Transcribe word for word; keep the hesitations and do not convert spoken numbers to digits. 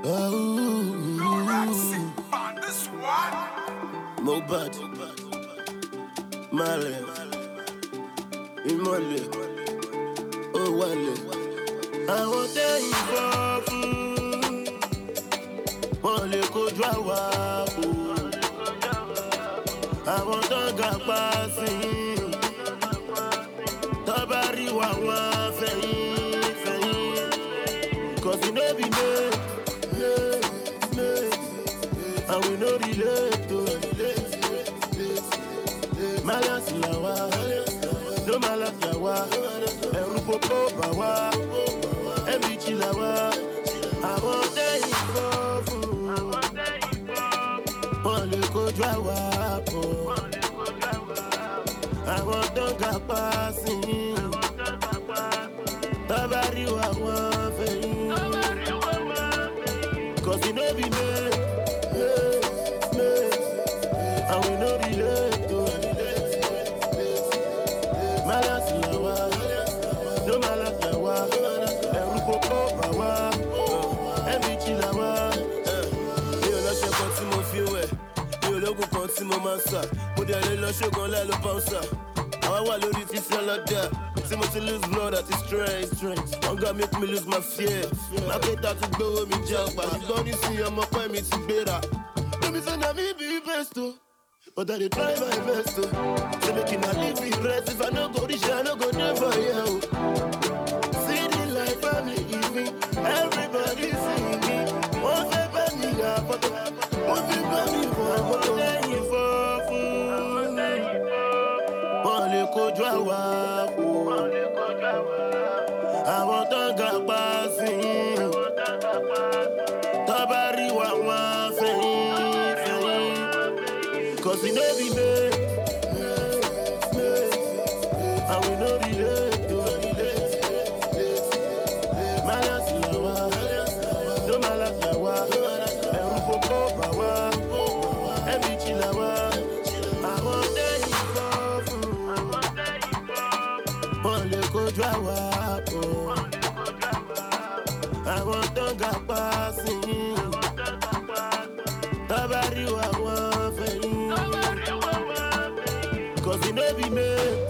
Mobad, Male, Imole, Owale. Àwọn tẹ́yìn fọ́ fún wọn lè kojú àwa kù. Àwọn tó ga pa sí tó bá rí wa wọn fẹ̀yìn fẹ̀yìn. Cause we no be made, made, made, and we no relate to relate. Malas la wa, no malas la wa, ẹ̀rù popo bà wá, ẹ̀mí chi la wa. Àwọn tẹ́yìn fọ́ fún wọn lè kojú àwa pọ̀. Àwọn tó ga pa sí tó bá rí wa wọn fẹ̀yìn. Cause we no be made, made, made, and we no relate to relate. Malas la wa, no malas la wa, ẹ̀rù popo bà wá, ẹ̀mí chi la wa. Mi ò lọ ṣe kan tí mo fi wẹ̀, mi ò lógun kan tí mo máa ń sà. Mo dẹ̀ lè lọ ṣògan láì ló bouncer. Àwa wà lórí títí ọlọ́dà, tí mo ti lose blood àti strength. Hunger make me lose my fear. Mákẹ́tà ti gbówó mi jẹ́ ọ̀pá. Ṣùgbọ́n nísìnyí ọmọ pẹ́ mi ti gbéra. Lómi sọ na mi be best o, but I dey try my best o. Say make una leave me rest, if I no go reach I no go dey for here o. See the life I'm living, everybody see me. Wọ́n fẹ́ bá mi yà fọ́tò, wọ́n fi bá mi fọ́ àwọn lẹ́yìn fọ́ fún. Wọ́n lè kojú àwa kù. Àwọn tó ga pa sí tó bá rí wa wọn fẹ̀yìn fẹ̀yìn. Cause we no be made, made, and we no relate to relate. Malas la wa, no malas la wa, ẹ̀rù popo bà wá, ẹ̀mí chi la wa. Àwọn tẹ́yìn fọ́ fún wọn lè kojú àwa pọ̀. Àwọn tó ga pa sí tó bá rí wa wọn fẹ̀yìn. Cause we no be made,